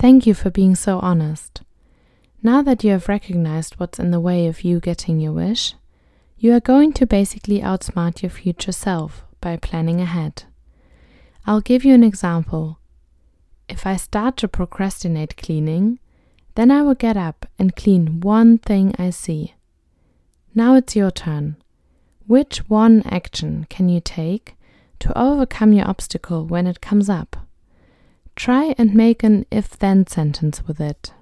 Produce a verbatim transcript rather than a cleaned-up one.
Thank you for being so honest. Now that you have recognized what's in the way of you getting your wish, you are going to basically outsmart your future self by planning ahead. I'll give you an example. If I start to procrastinate cleaning, then I will get up and clean one thing I see. Now it's your turn. Which one action can you take to overcome your obstacle when it comes up? Try and make an if-then sentence with it.